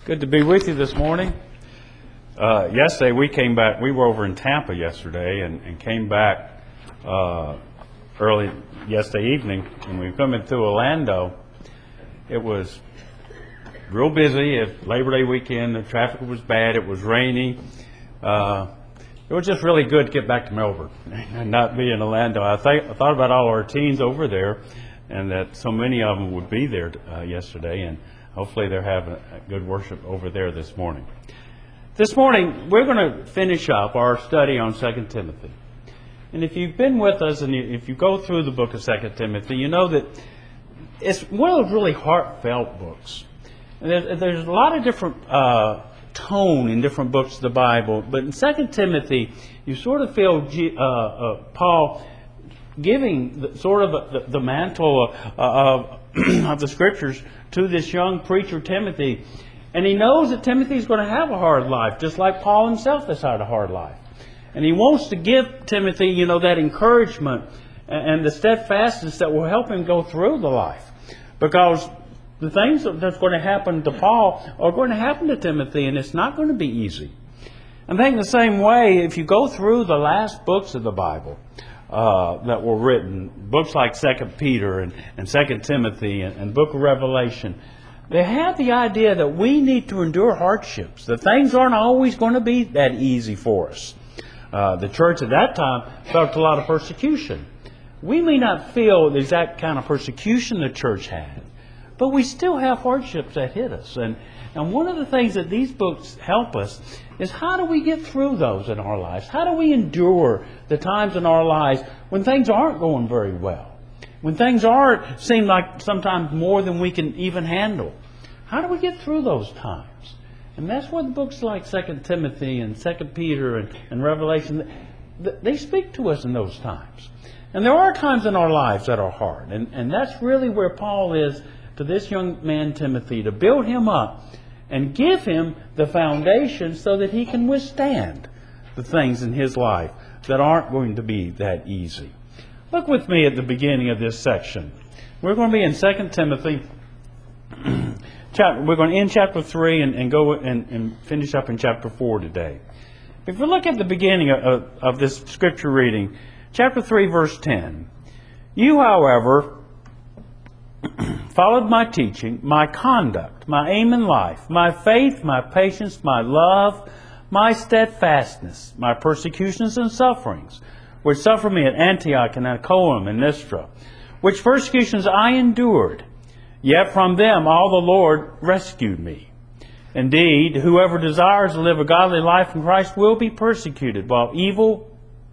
Good to be with you this morning. Yesterday we came back. We were over in Tampa yesterday and came back early yesterday evening. And we were coming through Orlando. It was real busy. It's Labor Day weekend. The traffic was bad. It was rainy. It was just really good to get back to Melbourne and not be in Orlando. I thought about all our teens over there, and that so many of them would be there yesterday, and hopefully they're having a good worship over there this morning. This morning, we're going to finish up our study on 2 Timothy. And if you've been with us and if you go through the book of 2 Timothy, you know that it's one of those really heartfelt books. And there's a lot of different tone in different books of the Bible, but in 2 Timothy, you sort of feel Paul giving the mantle of the Scriptures to this young preacher Timothy, and he knows that Timothy's going to have a hard life, just like Paul himself has had a hard life. And he wants to give Timothy, that encouragement and the steadfastness that will help him go through the life. Because the things that's going to happen to Paul are going to happen to Timothy, and it's not going to be easy. I think the same way, if you go through the last books of the Bible that were written, books like 2 Peter and 2 Timothy and Book of Revelation, they have the idea that we need to endure hardships, that things aren't always going to be that easy for us. The church at that time felt a lot of persecution. We may not feel the exact kind of persecution the church had, but we still have hardships that hit us. And one of the things that these books help us is, how do we get through those in our lives? How do we endure the times in our lives when things aren't going very well? When things seem like sometimes more than we can even handle? How do we get through those times? And that's what books like 2 Timothy and 2 Peter and Revelation, they speak to us in those times. And there are times in our lives that are hard. And that's really where Paul is to this young man Timothy, to build him up and give him the foundation so that he can withstand the things in his life that aren't going to be that easy. Look with me at the beginning of this section. We're going to be in 2 Timothy. We're going to end chapter 3 and go and finish up in chapter 4 today. If we look at the beginning of this scripture reading, chapter 3, verse 10. You, however, followed my teaching, my conduct, my aim in life, my faith, my patience, my love, my steadfastness, my persecutions and sufferings, which suffered me at Antioch and Iconium and Lystra, which persecutions I endured, yet from them all the Lord rescued me. Indeed, whoever desires to live a godly life in Christ will be persecuted, while evil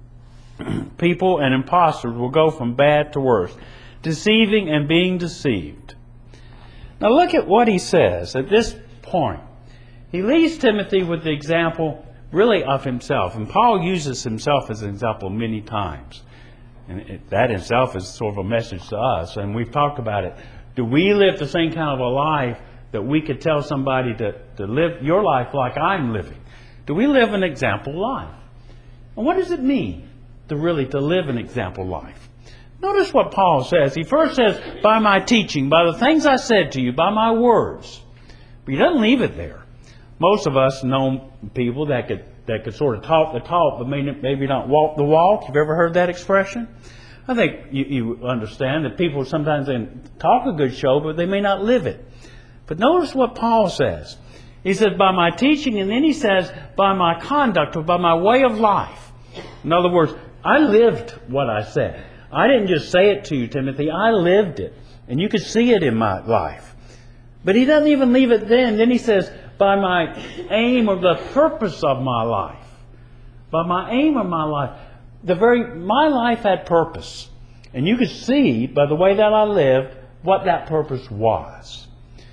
people and impostors will go from bad to worse, deceiving and being deceived. Now look at what he says at this point. He leaves Timothy with the example really of himself. And Paul uses himself as an example many times. And that in itself is sort of a message to us. And we've talked about it. Do we live the same kind of a life that we could tell somebody to live your life like I'm living? Do we live an example life? And what does it mean to live an example life? Notice what Paul says. He first says, by my teaching, by the things I said to you, by my words. But he doesn't leave it there. Most of us know people that could sort of talk the talk, but maybe not walk the walk. You've ever heard that expression? I think you understand that people sometimes they talk a good show, but they may not live it. But notice what Paul says. He says, by my teaching, and then he says, by my conduct, or by my way of life. In other words, I lived what I said. I didn't just say it to you, Timothy. I lived it. And you could see it in my life. But he doesn't even leave it then. Then he says, by my aim or the purpose of my life. By my aim of my life. My life had purpose. And you could see by the way that I lived what that purpose was.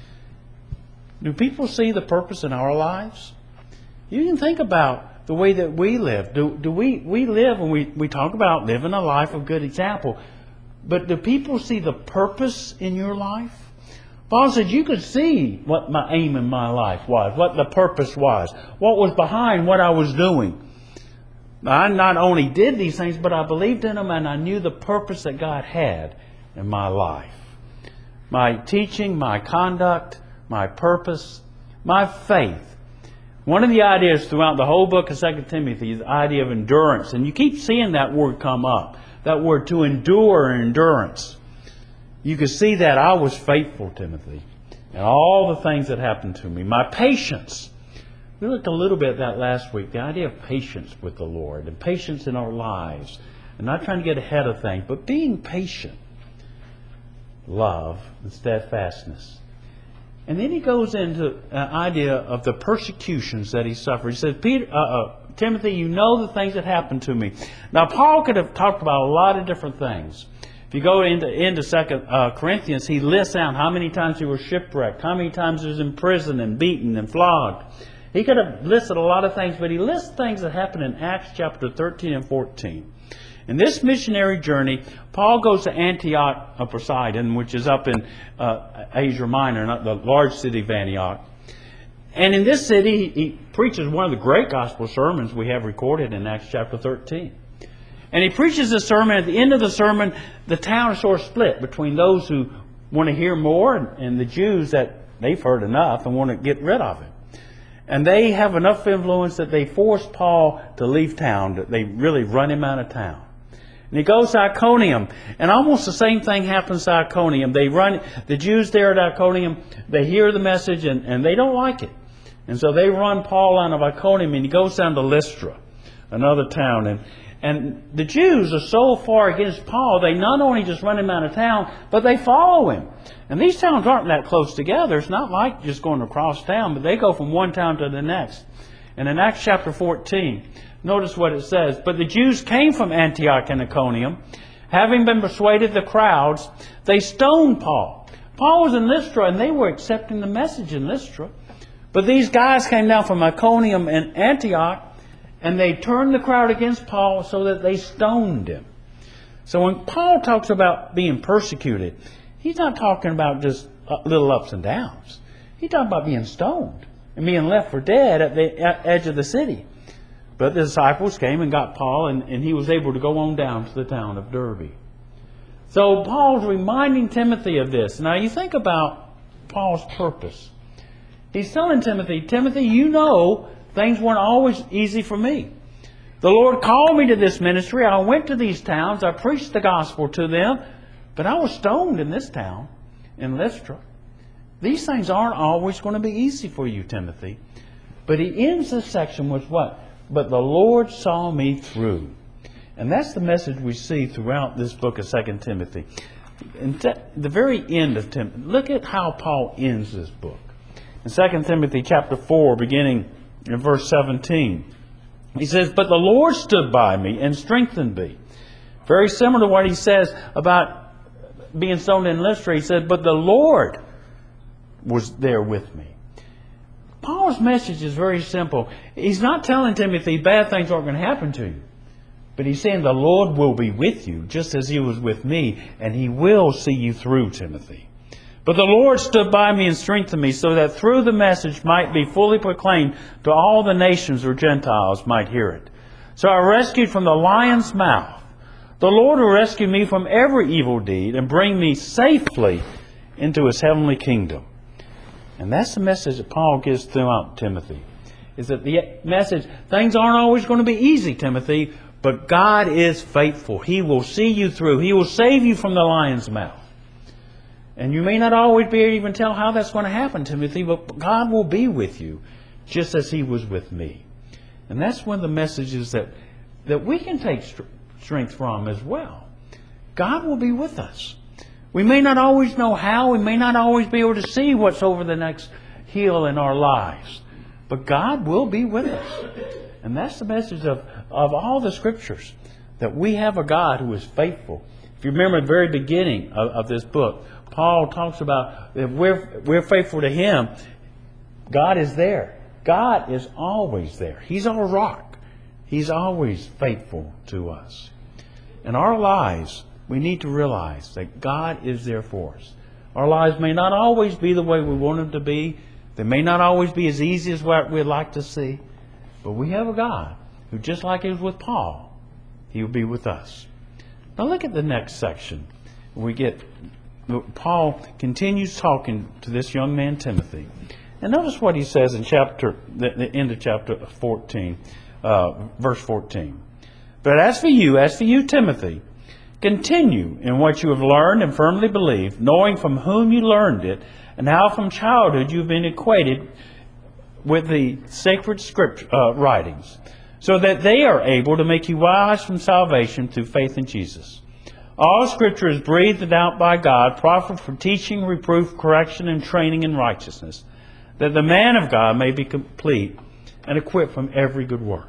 Do people see the purpose in our lives? You can think about the way that we live. Do we live, and we talk about living a life of good example, but do people see the purpose in your life? Paul said you could see what my aim in my life was, what the purpose was, what was behind what I was doing. I not only did these things, but I believed in them, and I knew the purpose that God had in my life. My teaching, my conduct, my purpose, My faith. One of the ideas throughout the whole book of 2 Timothy is the idea of endurance. And you keep seeing that word come up. That word to endure and endurance. You can see that I was faithful, Timothy. And all the things that happened to me. My patience. We looked a little bit at that last week. The idea of patience with the Lord. And patience in our lives. And not trying to get ahead of things. But being patient. Love and steadfastness. And then he goes into an idea of the persecutions that he suffered. He says, Timothy, you know the things that happened to me. Now, Paul could have talked about a lot of different things. If you go into 2 Corinthians, he lists out how many times he was shipwrecked, how many times he was in prison and beaten and flogged. He could have listed a lot of things, but he lists things that happened in Acts chapter 13 and 14. In this missionary journey, Paul goes to Antioch of Pisidian, which is up in Asia Minor, not the large city of Antioch. And in this city, he preaches one of the great gospel sermons we have recorded in Acts chapter 13. And he preaches this sermon. At the end of the sermon, the town is sort of split between those who want to hear more and the Jews that they've heard enough and want to get rid of it. And they have enough influence that they force Paul to leave town, that they really run him out of town. And he goes to Iconium, and almost the same thing happens to Iconium. The Jews there at Iconium, they hear the message and they don't like it. And so they run Paul out of Iconium, and he goes down to Lystra, another town. And the Jews are so far against Paul, they not only just run him out of town, but they follow him. And these towns aren't that close together. It's not like just going across town, but they go from one town to the next. And in Acts chapter 14, notice what it says. But the Jews came from Antioch and Iconium. Having been persuaded the crowds, they stoned Paul. Paul was in Lystra, and they were accepting the message in Lystra. But these guys came down from Iconium and Antioch, and they turned the crowd against Paul so that they stoned him. So when Paul talks about being persecuted, he's not talking about just little ups and downs. He's talking about being stoned and being left for dead at the edge of the city. But the disciples came and got Paul, and he was able to go on down to the town of Derbe. So Paul's reminding Timothy of this. Now you think about Paul's purpose. He's telling Timothy, Timothy, you know things weren't always easy for me. The Lord called me to this ministry. I went to these towns. I preached the gospel to them. But I was stoned in this town, in Lystra. These things aren't always going to be easy for you, Timothy. But he ends this section with what? But the Lord saw me through. And that's the message we see throughout this book of 2 Timothy. In the very end of Timothy, look at how Paul ends this book. In 2 Timothy chapter 4, beginning in verse 17, he says, But the Lord stood by me and strengthened me. Very similar to what he says about being stoned in Lystra. He said, But the Lord was there with me. Paul's message is very simple. He's not telling Timothy bad things aren't going to happen to you. But he's saying the Lord will be with you, just as He was with me, and He will see you through, Timothy. But the Lord stood by me and strengthened me, so that through the message might be fully proclaimed to all the nations or Gentiles might hear it. So I rescued from the lion's mouth. The Lord will rescue me from every evil deed and bring me safely into His heavenly kingdom. And that's the message that Paul gives throughout Timothy. Is that the message, things aren't always going to be easy, Timothy, but God is faithful. He will see you through. He will save you from the lion's mouth. And you may not always be able to even tell how that's going to happen, Timothy, but God will be with you, just as He was with me. And that's one of the messages that we can take strength from as well. God will be with us. We may not always know how. We may not always be able to see what's over the next hill in our lives. But God will be with us. And that's the message of all the Scriptures, that we have a God who is faithful. If you remember the very beginning of this book, Paul talks about if we're faithful to Him, God is there. God is always there. He's our rock. He's always faithful to us. In our lives, we need to realize that God is there for us. Our lives may not always be the way we want them to be. They may not always be as easy as what we'd like to see. But we have a God who, just like He was with Paul, He will be with us. Now look at the next section. Paul continues talking to this young man, Timothy. And notice what he says in the end of chapter 14, verse 14. But as for you, Timothy, continue in what you have learned and firmly believed, knowing from whom you learned it, and how from childhood you've been acquainted with the sacred writings, so that they are able to make you wise from salvation through faith in Jesus. All Scripture is breathed out by God, profitable for teaching, reproof, correction, and training in righteousness, that the man of God may be complete and equipped from every good work.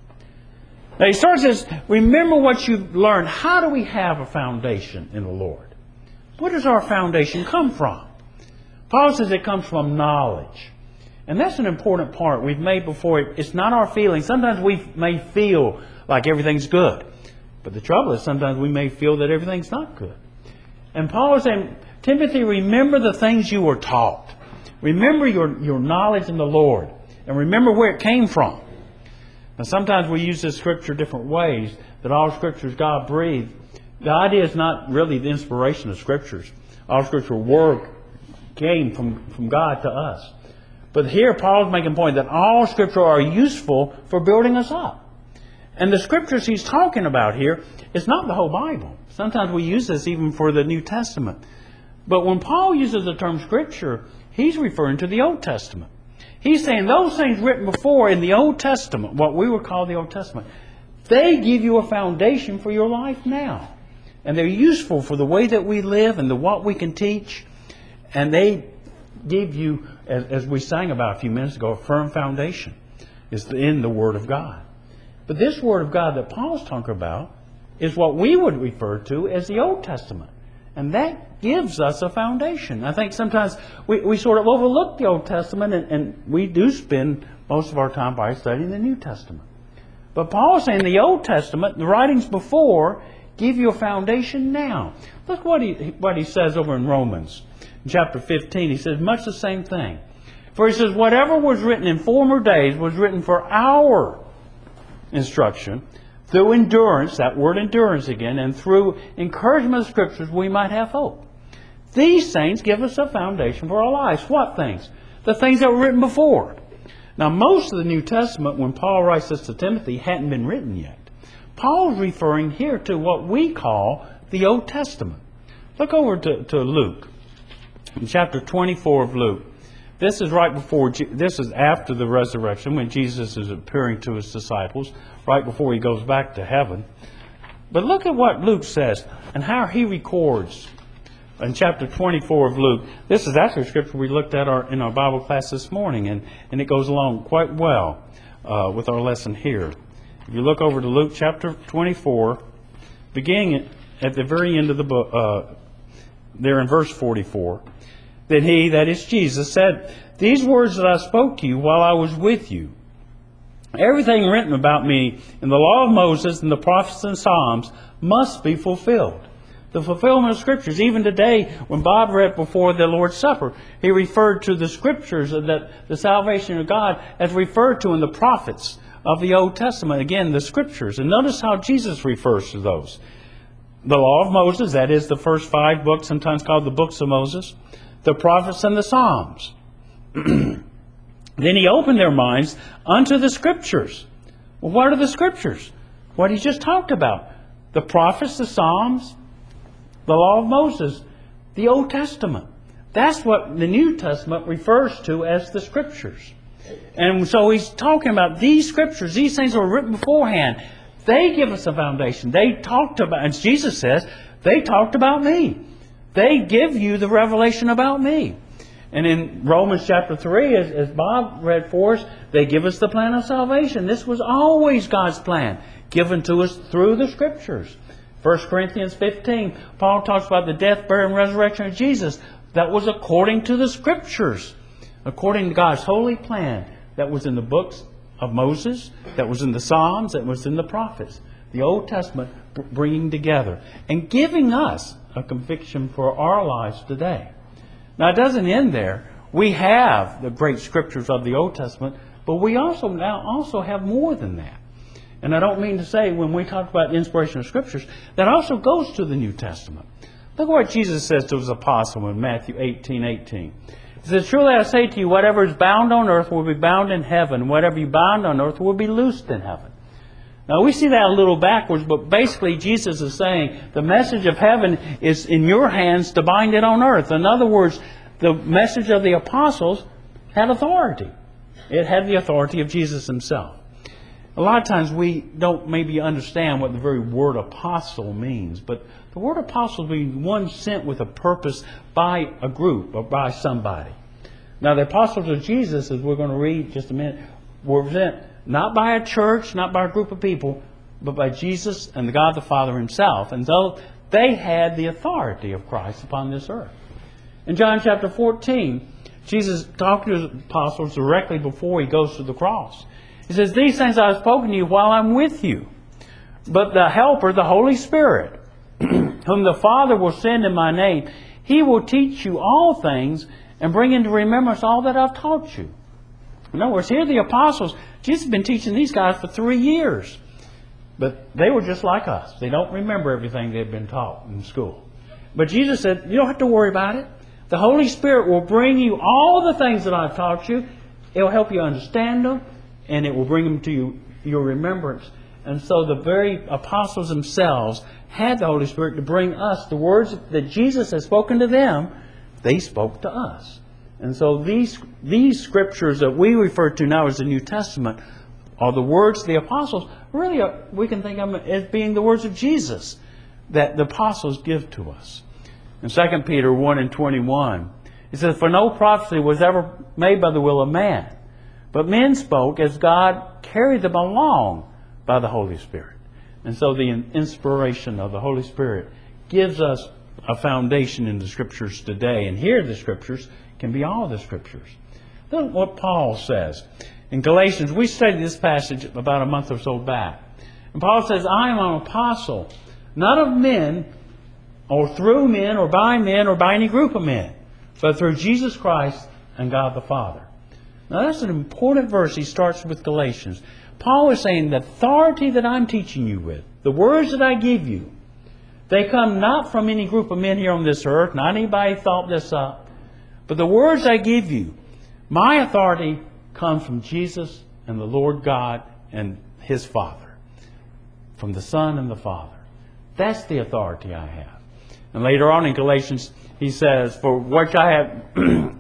Now he starts this, remember what you've learned. How do we have a foundation in the Lord? Where does our foundation come from? Paul says it comes from knowledge. And that's an important part we've made before. It's not our feelings. Sometimes we may feel like everything's good. But the trouble is sometimes we may feel that everything's not good. And Paul is saying, Timothy, remember the things you were taught. Remember your knowledge in the Lord. And remember where it came from. Now sometimes we use this Scripture different ways, that all Scripture is God breathed. The idea is not really the inspiration of Scriptures. All Scripture word came from God to us. But here Paul's making a point that all Scripture are useful for building us up. And the Scriptures he's talking about here is not the whole Bible. Sometimes we use this even for the New Testament. But when Paul uses the term Scripture, he's referring to the Old Testament. He's saying those things written before in the Old Testament, what we would call the Old Testament, they give you a foundation for your life now. And they're useful for the way that we live and what we can teach. And they give you, as we sang about a few minutes ago, a firm foundation. It's in the Word of God. But this Word of God that Paul's talking about is what we would refer to as the Old Testament. And that gives us a foundation. I think sometimes we sort of overlook the Old Testament and we do spend most of our time by studying the New Testament. But Paul's saying the Old Testament, the writings before, give you a foundation now. Look what he says over in Romans. In chapter 15, he says much the same thing. For he says, whatever was written in former days was written for our instruction, through endurance, that word endurance again, and through encouragement of Scriptures, we might have hope. These things give us a foundation for our lives. What things? The things that were written before. Now, most of the New Testament, when Paul writes this to Timothy, hadn't been written yet. Paul's referring here to what we call the Old Testament. Look over to Luke, in chapter 24 of Luke. This is this is after the resurrection, when Jesus is appearing to his disciples, right before he goes back to heaven. But look at what Luke says and how he records in chapter 24 of Luke. This is actually a scripture we looked at in our Bible class this morning, and it goes along quite well with our lesson here. If you look over to Luke chapter 24, beginning at the very end of the book, there in verse 44, then he, that is Jesus, said, these words that I spoke to you while I was with you, everything written about me in the law of Moses and the prophets and Psalms must be fulfilled. The fulfillment of Scriptures. Even today, when Bob read before the Lord's Supper, he referred to the Scriptures, that the salvation of God as referred to in the prophets of the Old Testament. Again, the Scriptures. And notice how Jesus refers to those. The law of Moses, that is the first 5 books, sometimes called the books of Moses. The prophets and the Psalms. Then he opened their minds unto the Scriptures. Well, what are the Scriptures? What he just talked about. The prophets, the Psalms, the law of Moses, the Old Testament. That's what the New Testament refers to as the Scriptures. And so he's talking about these Scriptures. These things were written beforehand. They give us a foundation. They talked about, as Jesus says, they talked about me. They give you the revelation about me. And in Romans chapter 3, as Bob read for us, they give us the plan of salvation. This was always God's plan, given to us through the Scriptures. 1 Corinthians 15, Paul talks about the death, burial, and resurrection of Jesus. That was according to the Scriptures, according to God's holy plan that was in the books of Moses, that was in the Psalms, that was in the prophets. The Old Testament bringing together and giving us a conviction for our lives today. Now, it doesn't end there. We have the great Scriptures of the Old Testament, but we also have more than that. And I don't mean to say when we talk about the inspiration of Scriptures, that also goes to the New Testament. Look what Jesus says to his apostle in Matthew 18:18. He says, truly I say to you, whatever is bound on earth will be bound in heaven. Whatever you bind on earth will be loosed in heaven. Now we see that a little backwards, but basically Jesus is saying the message of heaven is in your hands to bind it on earth. In other words, the message of the apostles had authority. It had the authority of Jesus Himself. A lot of times we don't maybe understand what the very word apostle means, but the word apostle means one sent with a purpose by a group or by somebody. Now the apostles of Jesus, as we're going to read in just a minute, were sent not by a church, not by a group of people, but by Jesus and God the Father Himself. And though they had the authority of Christ upon this earth. In John chapter 14, Jesus talked to His apostles directly before He goes to the cross. He says, these things I have spoken to you while I'm with you. But the Helper, the Holy Spirit, whom the Father will send in my name, He will teach you all things and bring into remembrance all that I've taught you. In other words, here the apostles, Jesus has been teaching these guys for 3 years. But they were just like us. They don't remember everything they've been taught in school. But Jesus said, you don't have to worry about it. The Holy Spirit will bring you all the things that I've taught you. It will help you understand them. And it will bring them to your remembrance. And so the very apostles themselves had the Holy Spirit to bring us the words that Jesus has spoken to them. They spoke to us. And so these scriptures that we refer to now as the New Testament are the words of the apostles. Really, we can think of them as being the words of Jesus that the apostles give to us. In 2 Peter 1:21, it says, for no prophecy was ever made by the will of man, but men spoke as God carried them along by the Holy Spirit. And so the inspiration of the Holy Spirit gives us a foundation in the Scriptures today. And here the Scriptures can be all the Scriptures. Look what Paul says. In Galatians, we studied this passage about a month or so back. And Paul says, I am an apostle, not of men, or through men, or by any group of men, but through Jesus Christ and God the Father. Now that's an important verse. He starts with Galatians. Paul is saying the authority that I'm teaching you with, the words that I give you, they come not from any group of men here on this earth, not anybody thought this up, but the words I give you, my authority comes from Jesus and the Lord God and His Father, from the Son and the Father. That's the authority I have. And later on in Galatians, he says, for which I have,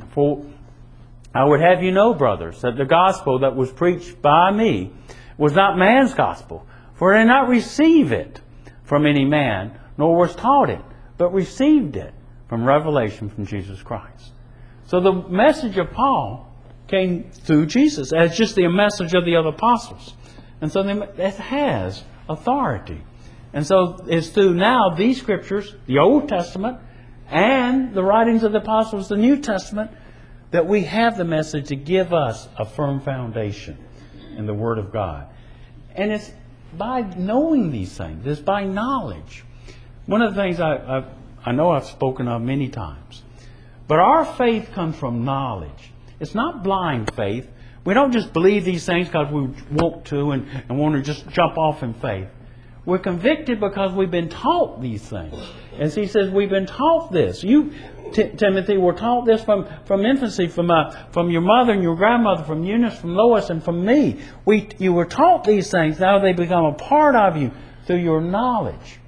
I would have you know, brothers, that the gospel that was preached by me was not man's gospel, for I did not receive it from any man, nor was taught it, but received it from revelation from Jesus Christ. So the message of Paul came through Jesus as just the message of the other apostles. And so it has authority. And so it's through now these scriptures, the Old Testament, and the writings of the apostles, the New Testament, that we have the message to give us a firm foundation in the Word of God. And it's by knowing these things. It's by knowledge. One of the things I know I've spoken of many times. But our faith comes from knowledge. It's not blind faith. We don't just believe these things because we want to and want to just jump off in faith. We're convicted because we've been taught these things. And he says, we've been taught this. You, Timothy, were taught this from infancy, from your mother and your grandmother, from Eunice, from Lois, and from me. You were taught these things. Now they become a part of you through your knowledge.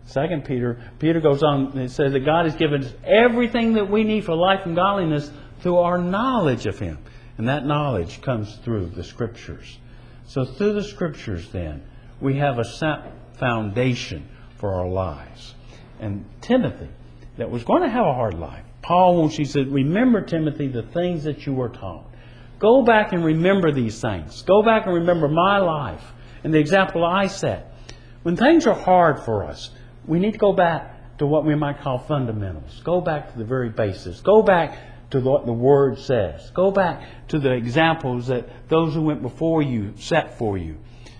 2 Peter goes on and says that God has given us everything that we need for life and godliness through our knowledge of Him. And that knowledge comes through the Scriptures. So through the Scriptures then, we have a foundation for our lives. And Timothy, that was going to have a hard life. Paul, when she said, remember, Timothy, the things that you were taught. Go back and remember these things. Go back and remember my life and the example I set. When things are hard for us, we need to go back to what we might call fundamentals. Go back to the very basics. Go back to what the Word says. Go back to the examples that those who went before you set for you.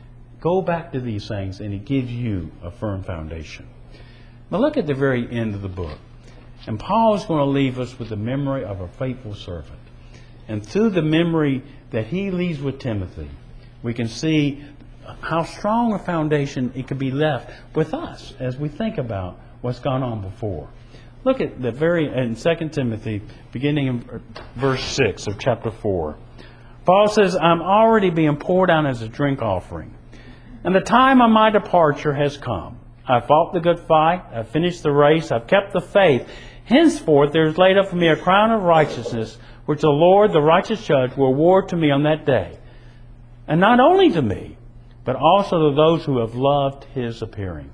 Go back to these things and it gives you a firm foundation. Now look at the very end of the book. And Paul is going to leave us with the memory of a faithful servant. And through the memory that he leaves with Timothy, we can see how strong a foundation it could be left with us as we think about what's gone on before. Look at in 2 Timothy, beginning in verse 6 of chapter 4. Paul says, I'm already being poured out as a drink offering, and the time of my departure has come. I've fought the good fight, I've finished the race, I've kept the faith. Henceforth there is laid up for me a crown of righteousness, which the Lord, the righteous judge, will award to me on that day. And not only to me, but also to those who have loved His appearing.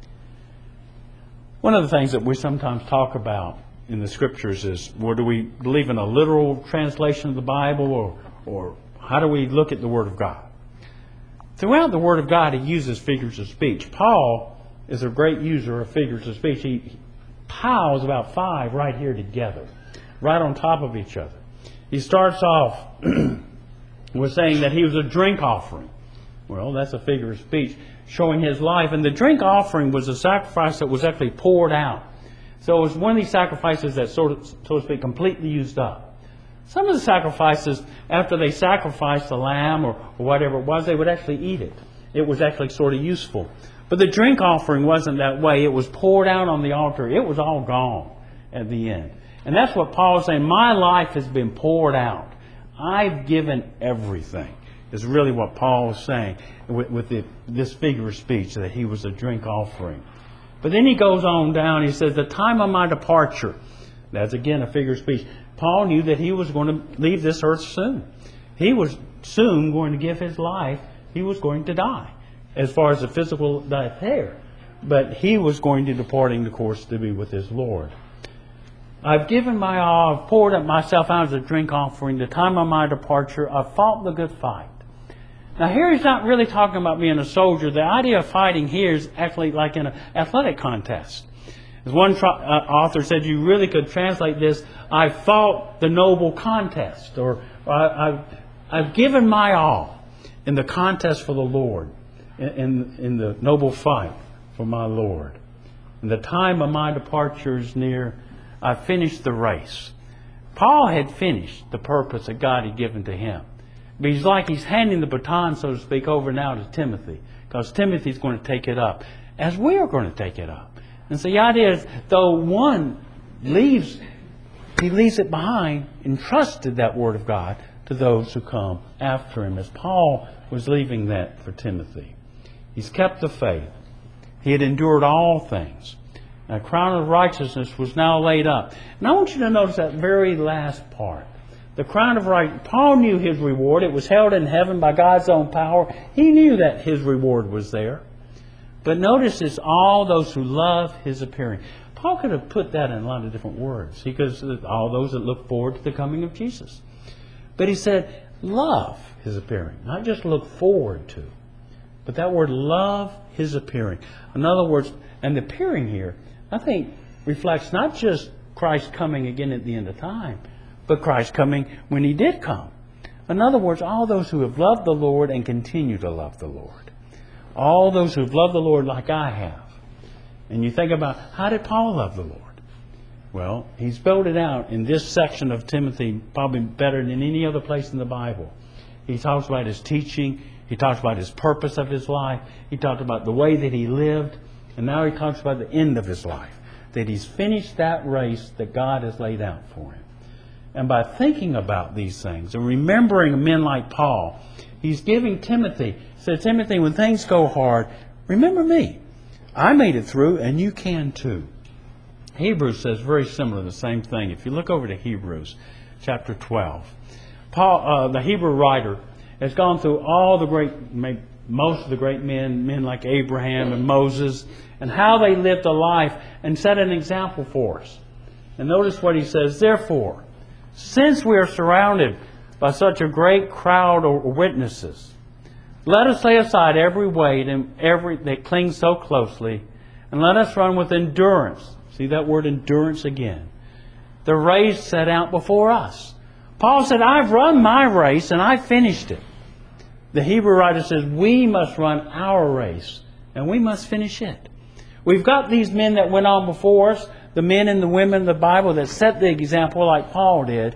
One of the things that we sometimes talk about in the Scriptures is, well, do we believe in a literal translation of the Bible, or how do we look at the Word of God? Throughout the Word of God, He uses figures of speech. Paul is a great user of figures of speech. He piles about 5 right here together, right on top of each other. He starts off with saying that he was a drink offering. Well, that's a figure of speech showing his life. And the drink offering was a sacrifice that was actually poured out. So it was one of these sacrifices that so to speak, completely used up. Some of the sacrifices, after they sacrificed the lamb or whatever it was, they would actually eat it. It was actually sort of useful. But the drink offering wasn't that way. It was poured out on the altar. It was all gone at the end. And that's what Paul is saying. My life has been poured out. I've given everything, is really what Paul is saying with this figure of speech, that he was a drink offering. But then he goes on down. He says, the time of my departure. That's again a figure of speech. Paul knew that he was going to leave this earth soon. He was soon going to give his life. He was going to die, as far as the physical death there. But he was going to departing, of course, to be with his Lord. I've given my all, I've poured up myself out as a drink offering. The time of my departure, I've fought the good fight. Now here he's not really talking about being a soldier. The idea of fighting here is actually like in an athletic contest. As one author said, you really could translate this, I fought the noble contest, or I've given my all in the contest for the Lord, in the noble fight for my Lord. And the time of my departure is near. I finished the race. Paul had finished the purpose that God had given to him. But he's handing the baton, so to speak, over now to Timothy, because Timothy's going to take it up, as we are going to take it up. And so the idea is, though one leaves, he leaves it behind, entrusted that Word of God to those who come after him, as Paul was leaving that for Timothy. He's kept the faith. He had endured all things. And a crown of righteousness was now laid up. And I want you to notice that very last part. The crown of righteousness. Paul knew his reward. It was held in heaven by God's own power. He knew that his reward was there. But notice it's all those who love His appearing. Paul could have put that in a lot of different words. He could have said all those that look forward to the coming of Jesus. But he said, love His appearing. Not just look forward to. But that word, love His appearing. In other words, and the appearing here, I think, reflects not just Christ coming again at the end of time, but Christ coming when He did come. In other words, all those who have loved the Lord and continue to love the Lord. All those who have loved the Lord like I have. And you think about, how did Paul love the Lord? Well, he spelled it out in this section of Timothy probably better than any other place in the Bible. He talks about his teaching. He talks about his purpose of his life. He talked about the way that he lived. And now he talks about the end of his life. That he's finished that race that God has laid out for him. And by thinking about these things and remembering men like Paul, he's giving Timothy, said, Timothy, when things go hard, remember me. I made it through, and you can too. Hebrews says very similar, the same thing. If you look over to Hebrews chapter 12, Paul, the Hebrew writer, has gone through all the great, most of the great men like Abraham and Moses, and how they lived a life and set an example for us. And notice what he says, therefore, since we are surrounded by such a great crowd of witnesses, let us lay aside every weight and every that clings so closely, and let us run with endurance. See that word endurance again. The race set out before us. Paul said, I've run my race and I finished it. The Hebrew writer says, we must run our race and we must finish it. We've got these men that went on before us, the men and the women of the Bible that set the example like Paul did.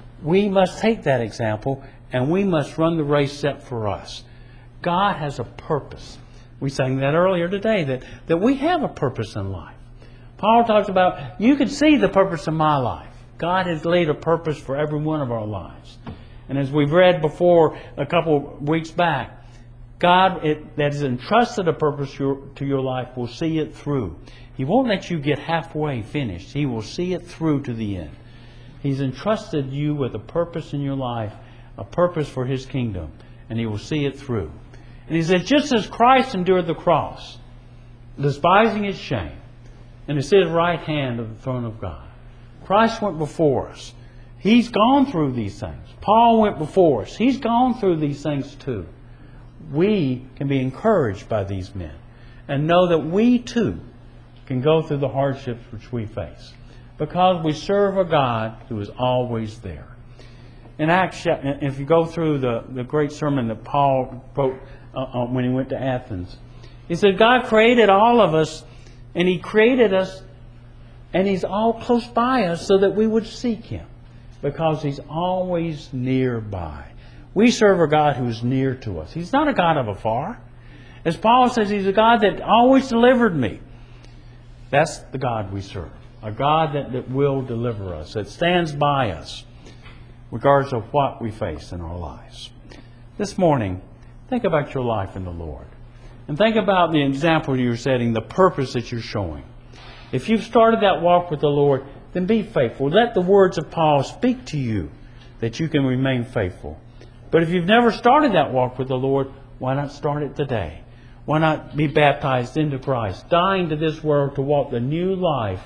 We must take that example and we must run the race set for us. God has a purpose. We sang that earlier today, that we have a purpose in life. Paul talks about, you can see the purpose of my life. God has laid a purpose for every one of our lives. And as we've read before a couple of weeks back, God that has entrusted a purpose to your life will see it through. He won't let you get halfway finished. He will see it through to the end. He's entrusted you with a purpose in your life, a purpose for His kingdom, and He will see it through. And He says, just as Christ endured the cross, despising its shame, and is at His right hand of the throne of God. Christ went before us. He's gone through these things. Paul went before us. He's gone through these things too. We can be encouraged by these men and know that we too can go through the hardships which we face because we serve a God who is always there. In Acts, if you go through the great sermon that Paul wrote when he went to Athens, he said, God created all of us, and He created us, and He's all close by us so that we would seek Him because He's always nearby. We serve a God who is near to us. He's not a God of afar. As Paul says, He's a God that always delivered me. That's the God we serve. A God that will deliver us, that stands by us, regardless of what we face in our lives. This morning, think about your life in the Lord. And think about the example you're setting, the purpose that you're showing. If you've started that walk with the Lord, then be faithful. Let the words of Paul speak to you that you can remain faithful. But if you've never started that walk with the Lord, why not start it today? Why not be baptized into Christ, dying to this world to walk the new life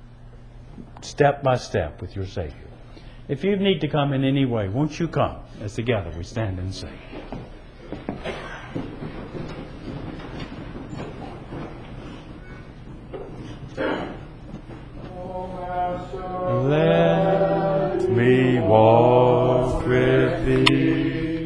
step by step with your Savior? If you need to come in any way, won't you come as together we stand and sing? Let me walk